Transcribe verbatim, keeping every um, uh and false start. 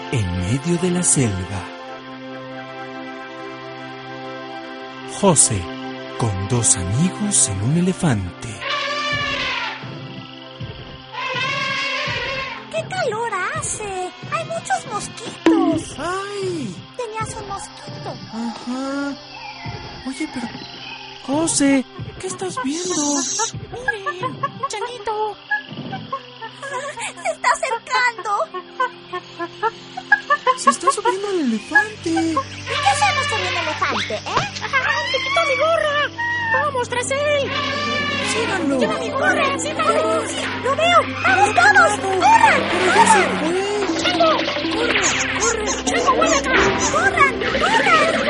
en medio de la selva. José, con dos amigos en un elefante. ¡Qué calor hace! ¡Hay muchos mosquitos! ¡Ay! Tenías un mosquito. Ajá. Oye, pero... José, ¿qué estás viendo? ¡Miren! ¡Chanito! ¡Se está acercando! Se está subiendo el elefante. ¿Y qué hacemos con el elefante, eh? ¡Ay, te quitó mi gorra! ¡Vamos tras él! Síganlo. ¡Lleva mi gorra! ¡Síganlo! ¡Sí, lo veo! ¡Vamos todos! ¡Corran! ¡Corran! ¡Chango! ¡Corre! ¡Corre! ¡Chango, vuelve acá! ¡Corran! ¡Corran!